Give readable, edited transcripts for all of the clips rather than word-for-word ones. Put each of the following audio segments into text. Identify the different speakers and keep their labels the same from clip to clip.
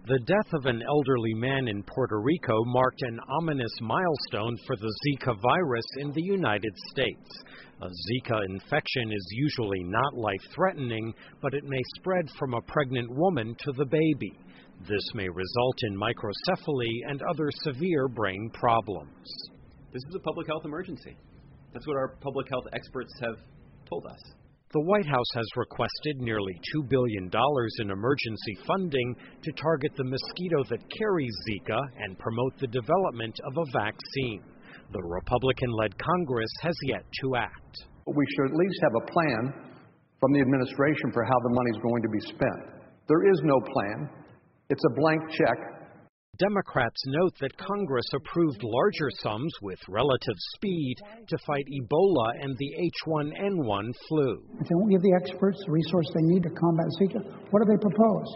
Speaker 1: The death of an elderly man in Puerto Rico marked an ominous milestone for the Zika virus in the United States. A Zika infection is usually not life-threatening, but it may spread from a pregnant woman to the baby. This may result in microcephaly and other severe brain problems.
Speaker 2: This is a public health emergency. That's what our public health experts have told us.
Speaker 1: The White House has requested nearly $2 billion in emergency funding to target the mosquito that carries Zika and promote the development of a vaccine. The Republican-led Congress has yet to act.
Speaker 3: We should at least have a plan from the administration for how the money is going to be spent. There is no plan. It's a blank check.
Speaker 1: Democrats note that Congress approved larger sums with relative speed to fight Ebola and the H1N1 flu.
Speaker 4: If they won't give the experts the resources they need to combat Zika, what do they propose?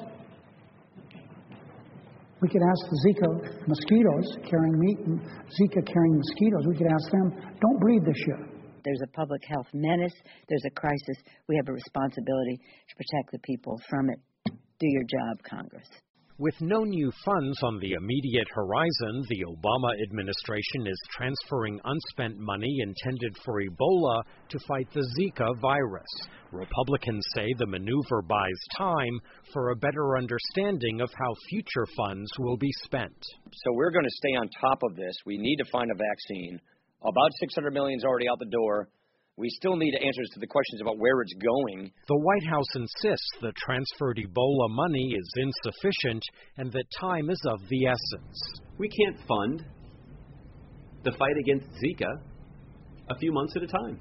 Speaker 4: We could ask the Zika mosquitoes carrying meat and Zika carrying mosquitoes, we could ask them, don't breed this year.
Speaker 5: There's a public health menace. There's a crisis. We have a responsibility to protect the people from it. Do your job, Congress.
Speaker 1: With no new funds on the immediate horizon, the Obama administration is transferring unspent money intended for Ebola to fight the Zika virus. Republicans say the maneuver buys time for a better understanding of how future funds will be spent.
Speaker 6: So we're going to stay on top of this. We need to find a vaccine. About $600 million is already out the door. We still need answers to the questions about where it's going.
Speaker 1: The White House insists the transferred Ebola money is insufficient and that time is of the essence.
Speaker 2: We can't fund the fight against Zika a few months at a time.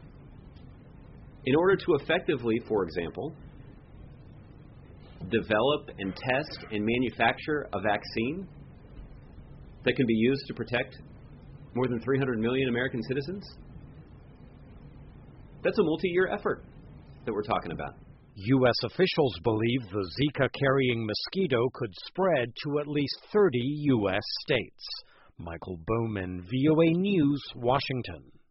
Speaker 2: In order to effectively, for example, develop and test and manufacture a vaccine that can be used to protect more than 300 million American citizens, that's a multi-year effort that we're talking about.
Speaker 1: U.S. officials believe the Zika-carrying mosquito could spread to at least 30 U.S. states. Michael Bowman, VOA News, Washington.